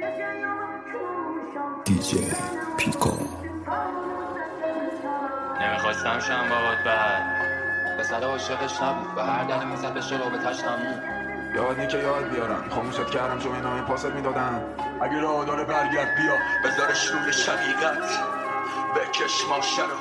دیجی پیکو. نمیخواستم شم باهات بعد پسر عاشقش نبود و هر دلی میزد به رابطش نمون. یادنی که یاد بیارم خاموشت کردم چون اینو پاست میدادم. اگه راه داره برگرد بیا بذارش روی شقیقت بکش ماشه رو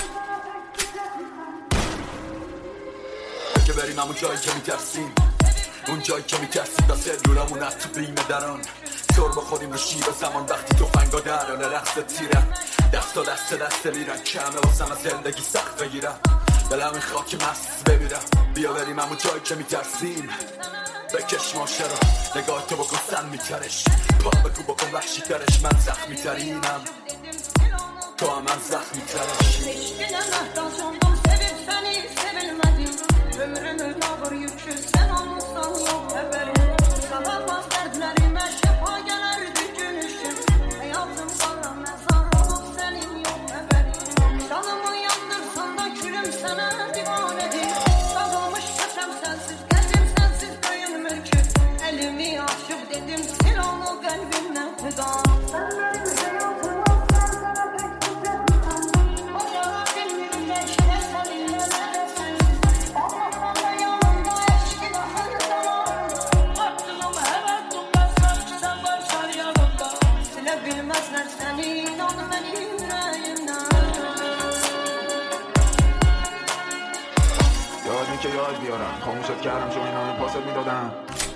که بریم همون جایی که میترسیم، اون جایی که میترسیم تا سلولامون از تو بیمه دران سر بخوریم رو شیب زمان وقتی تو فنگا درانه رقص تیرم دستا دست میرن کمه واسم از زندگی سخت بگیرم دلم این خاک مست بمیرم. بیا بریم همون جایی که میترسیم بکش ماشه رو نگاه تو بکن سن میترش پا بگو بکن وحشی ترش من زخمی ترینم تو هم من زخمی ترش. Ömrümü ağır yükü sen olmuşsan yok haberim. Sabahmaz dertlerime şefa gelir dükünüşüm. Hayatım sana mezar olup senin yok haberin. Canımı yandırsan da külüm sana divanedir. Dağılmış köşem sensiz, gezim sensiz köyün mülkü. Elimi açıp dedim sil onu kalbimden feda. یادنی که یاد بیارم خاموشت کردم چون اینو پاست میدادم.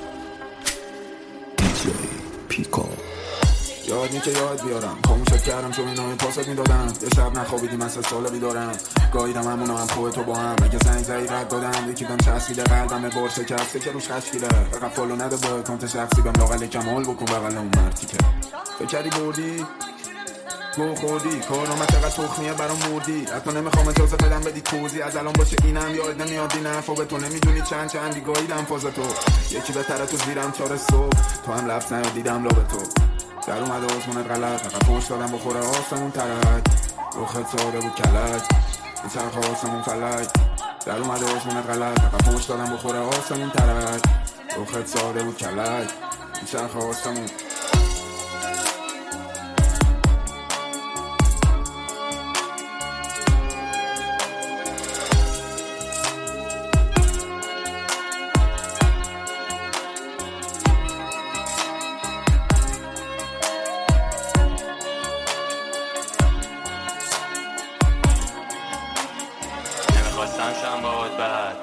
دیجی پیکو. یادنی که یاد بیارم خاموشت کردم چون اینو پاست میدادم. یه شب نخوابیدیم از 3 سال بیدارم گاهیدم همونو هم تو با هم اگه زنگ زایی رد دادم یکی دم چسبیده قلبم بار شکسته که روش خشکیده فقط فالو نده با اکانت شخصی بهم لاغل کمال بکن بغل اون مرتی که فکری بردی گو خوردی کارنامه چقدر تخمیه برام مردی حتی نمیخوام اجازه بدم بدی توضیح از الان باشه اینم یاد نمیاد این حرفا به تو نمیدونی چندی گاهیدم فاز تو یکی بهتره تو زیرم 4 صبح تو هم لفظ نیادیدم لا به تو در اومده آسمونت غلط فقط پشت دادم بخوره آسمون ترک روخت ساده بود کلک این چرخ آسمون فلک در اومده آسمونت غلط فقط پشت دادم بخوره آسمون ترک روخت ساده بود کلک این چرخ آسمون. نمیخواستم شم باهات بعد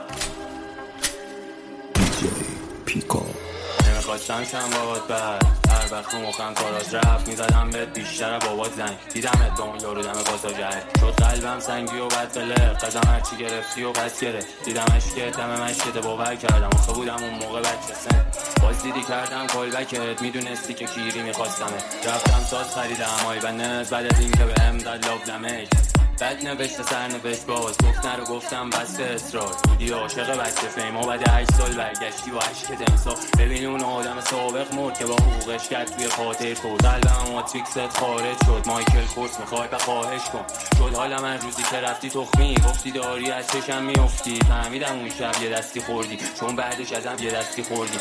دیجی پیکو. نمیخواستم شم باهات بعد هر وقت رو مخم کاراز رفت میزدم بهت بیشتر بابات زنگ دیدمت با اون یارو دم پاساژر شد قلبم سنگی و بد فلر قدم هرچی گرفتی و پس گرفت دیدمش که تمه مشکت باور کردم آخه بودم اون موقع بچه سن باز دیدی کردم کالبکت میدونستی که کیری میخواستمه رفتم ساز خریدم آیبنت بعد از این که به ام داد لاب دمش بد نوشته سرنوشت باز گفت نرو گفتم بس اصرار بودی عاشق بچه فیم و بعد 8 سال برگشتی و عشقت امسا ببین اون آدم سابق مرد که با حقوقش کرد توی خاطر تو قلبم ماتریکست خارج شد مایکل کورس میخوای و خواهش کن شد حالا من روزی که رفتی تخمی گفتی داری از چشم میافتی فهمیدم اون شب یه دستی خوردی چون بعدش ازم یه دستی خوردی.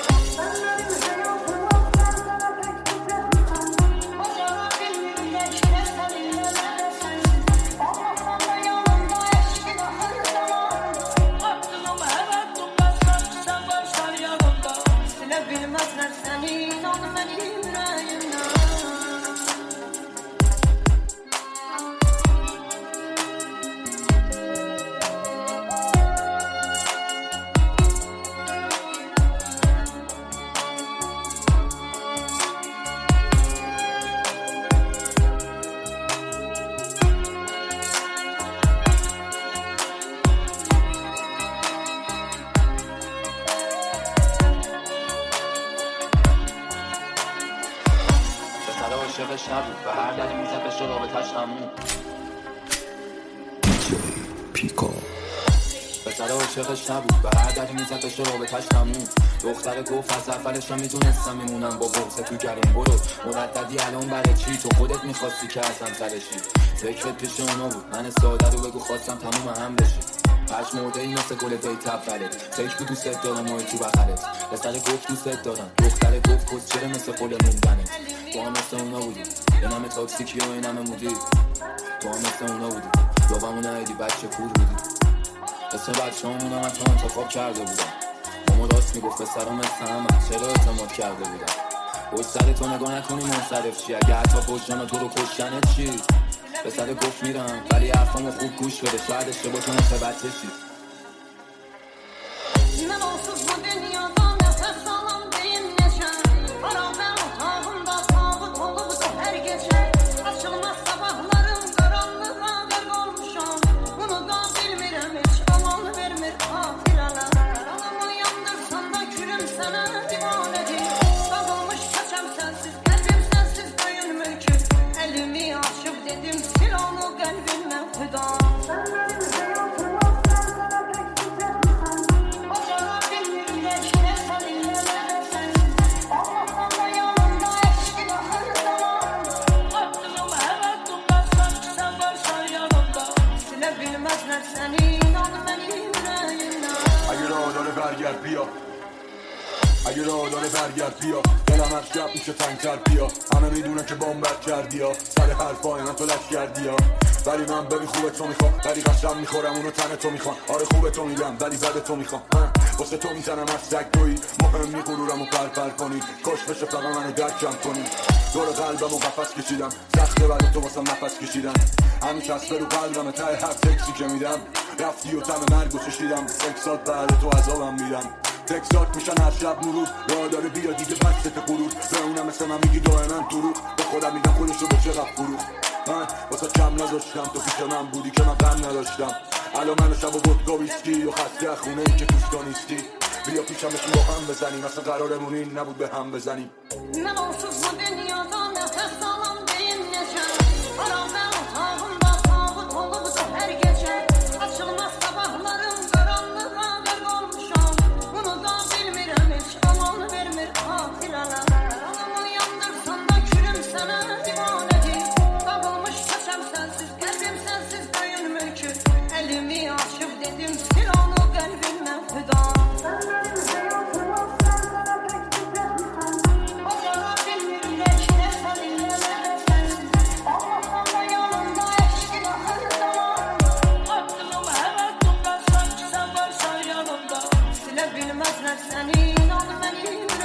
عاشقش نبود و هر دلی میزد به رابطش نمون. دیجی پیکو. پسر عاشقش نبود و هر دلی میزد به رابطش نمون. دختر گفت از اولش هم میدونستم میمونم با بغض تو گریم برو مرددی الان برای چی تو خودت میخواستی که اصلا سرشی فکرت پیش اونا بود من ساده رو بگو خواستم تموم هم بشی پش مرده ای مثل گل دیت اولت فکر بود دوست دارم مای تو بخرت پسر گفت دوست دارم دختر گفت کس چرا مثل قول موندنت با همه مثل اونا بودی، این همه تاکسیکی و این همه مدیر. تو هم مثل اونا بودی، جوابمو ندیدی بچه کور بودی. اسم بچه همون هم تو انتخاب کرده بودم. اما راست میگفت سرم مثل همه، چرا اعتماد کرده بودم. پشت سر تو نگاه نکنی منصرف چی، اگه حتی پشت جان تو رو کشتنت چی. به سر گفت میرم ولی حرفامو خوب گوش بده، شاید اشتباه کنم چه بچه چی. Mən onsuz bu dünyada nəfəs alan deyim neçə. Bərabər otağımda tağut olubdu hər gecə. Açılmaz sabahlarım qaranlığa qərq olmuşam. Bunu da bilmirəm heç aman vermir xatirələr. Anamı yandırsan da külüm sənə divanədir. Dağılmış köçəm sənsiz, qəlbim sənsiz döyünmür ki. Əlimi açıb dedim sil onu qəlbimdən xüda. اگه راه داره برگرد بیا، دلم هر شب میشه تنگتر بیا. همه میدونه که بامبر کردی ها، سر حرفای من تو لش کردی ها. ولی من ببین خوبه تو میخوام، ولی قسم میخورم اونو تن تو میخوام. آره خوبه تو میگم ولی بده تو میخوام. واسه تو میزنم از سگ تویی، مهم نی غرورمو پرپر کنی. کاش بشه فقط منو درکم کنی. دور قلبمو قفس کشیدم، سخته بعد تو واسم نفس کشیدم. همین چسبه رو قلبم ته هر تکسی که میدم. رفتی و تم مرگو چشیدم، سکسات بعد تو عذابم میدم. تکسات میشن هر شب مرور، راه داره بیا دیگه بسته غرور. به اونم مثل من میگی دائما دروغ، به خودم میگم خودشو به چقدر فروخ. من واسه کم نذاشتم تو پیش من بودی که من غم نداشتم. الان من و شب و ودکا ویسکی و خسته خونه ای که توش نیستی. بیا پیشم تو با هم بزنیم، اصلا قرارمون این نبود به هم بزنیم. Mən onsuz bu dünyada nəfəs alan deyim neçə. Bərabər otağımda tağut olubdu hər gecə. Açılmaz sabahlarım qaranlığa qərq olmuşam. Bunu da bilmirəm heç aman vermir xatirələr. Anamı yandırsan da külüm sənə divanədir. Dağılmış köçəm sənsiz, qəlbim sənsiz döyünmür ki. Əlimi açıb dedim sil onu qəlbimdən xüda. Bilmezler seni, inan beni